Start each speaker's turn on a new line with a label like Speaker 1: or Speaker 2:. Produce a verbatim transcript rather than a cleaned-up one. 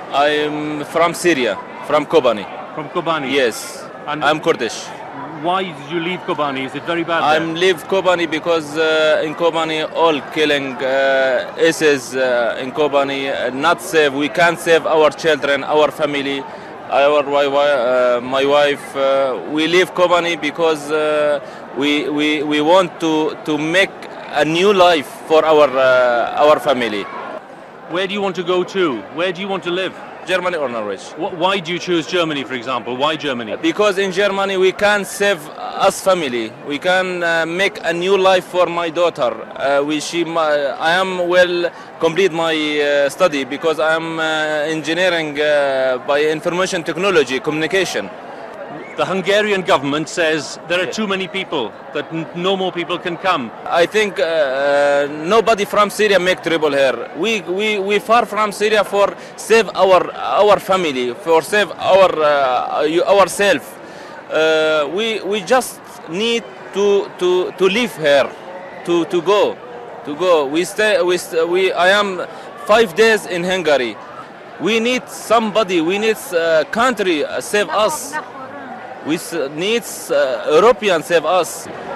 Speaker 1: I'm from Syria, from Kobani.
Speaker 2: From Kobani?
Speaker 1: Yes,
Speaker 2: And
Speaker 1: I'm Kurdish.
Speaker 2: why did you leave Kobani? Is it very bad
Speaker 1: I'm
Speaker 2: there?
Speaker 1: leave Kobani because uh, in Kobani all killing uh, ISIS uh, in Kobani uh, not safe. We can't save our children, our family, our wi- wi- uh, my wife. Uh, we leave Kobani because uh, we, we we want to to make a new life for our uh, our family.
Speaker 2: Where do you want to go to? Where do you want to live?
Speaker 1: Germany or Norway?
Speaker 2: Wh- Why do you choose Germany, for example? Why Germany?
Speaker 1: Because in Germany we can save us family. We can uh, make a new life for my daughter. Uh, we, she, my, I am well complete my uh, study because I am uh, engineering uh, by information technology, communication.
Speaker 2: The Hungarian government says there are
Speaker 1: Yeah.
Speaker 2: too many people, that n- no more people can come.
Speaker 1: I think uh, uh, nobody from Syria make trouble here. We, we, we far from Syria for save our our family, for save our uh, you- ourselves. Uh, we we just need to to to live here, to to go, to go. We stay. We st- we. I am five days in Hungary. We need somebody. We need uh, country uh, save us. We s- need uh, Europeans save us.